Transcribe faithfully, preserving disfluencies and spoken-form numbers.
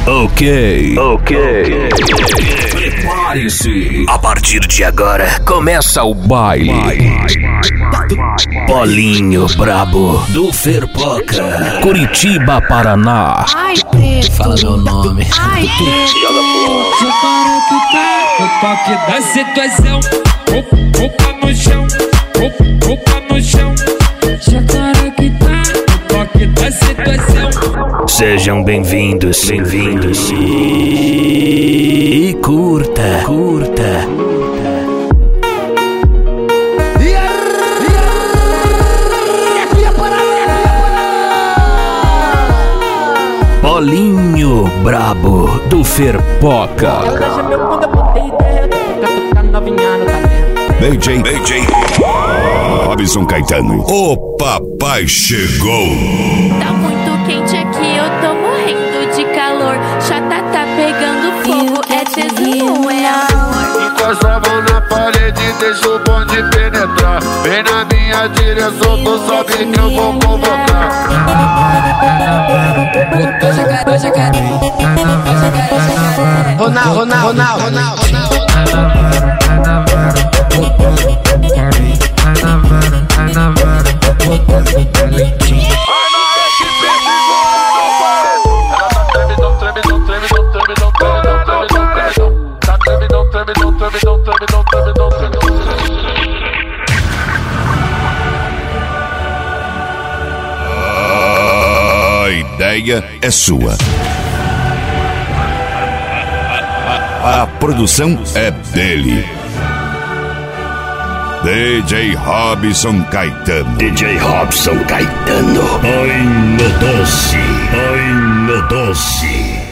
Ok, ok. Prepare-se. A partir de agora começa o baile. Bolinho brabo do Ferpoca, Curitiba, Paraná. Ai, preto. Fala meu nome. Ai, preto. O toque da situação, roupa no chão, roupa no chão. Já cara que tá, o toque da situação. Sejam bem-vindos, bem-vindos. E curta, curta. Bolinho brabo do Ferpoca. D J, D J Robson Caetano. O papai chegou. Tá muito quente aqui, eu tô morrendo de calor. Chata tá pegando fogo, é tesão, é amor. Encosta a mão na parede, deixa o bonde penetrar. Vem na minha direção, tu sabe que eu vou convocar. Ronaldo, Ronaldo, Ronaldo, Ronaldo. A ideia é sua. A produção é dele. D J Robson Caetano. D J Robson Caetano. Ai, meu doce, ai, meu doce.